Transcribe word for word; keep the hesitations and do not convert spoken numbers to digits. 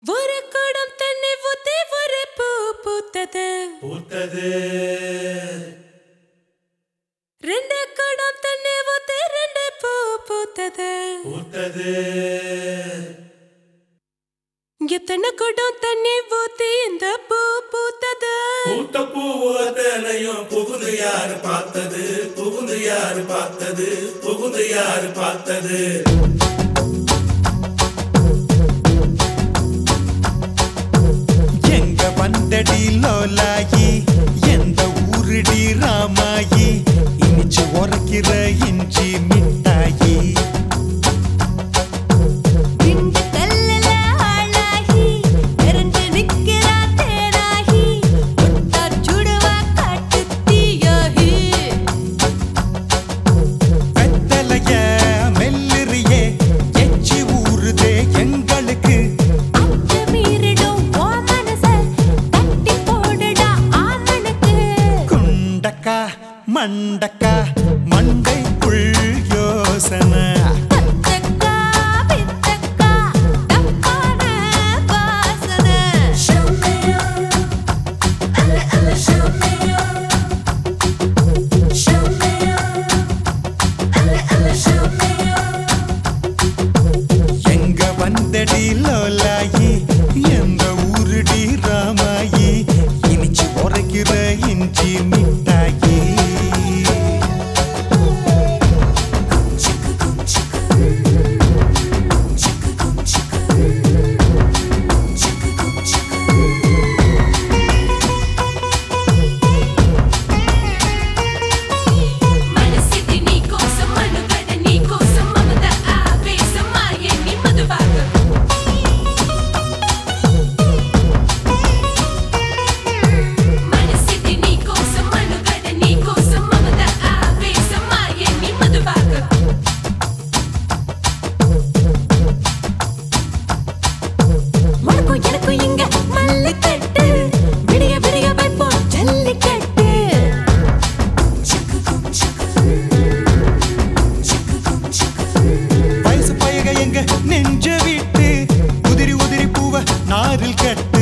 ஒரு குடம் தண்ணி ஊத்தி ஒரு பூ பூத்தது பூத்தது ரெண்டு குடம் தண்ணி ஊத்தி ரெண்டு பூ பூத்தது பூத்தது எத்தனை குடம் தண்ணி ஊத்தி இந்த பூ பூத்தது பூத்த பூவத்தனையும் புகுந்து யாரு பார்த்தது புகுந்து யாரு பார்த்தது புகுந்து யாரு பார்த்தது எங்க வந்தடி லோலாயி எந்த ஊருடி ராமாயி இனிச்சு உரைக்கிற இஞ்சி மிட்டாயி மண்டக்கா மண்டைக்குள் யோசனை எங்க வந்தடி லோலாயி எந்த ஊருடி ராமாயி இனிச்சு உரைக்கிற இஞ்சி மிட்டாயி நெஞ்ச விட்டு உதிரி உதிரி பூவ நாரில் கட்ட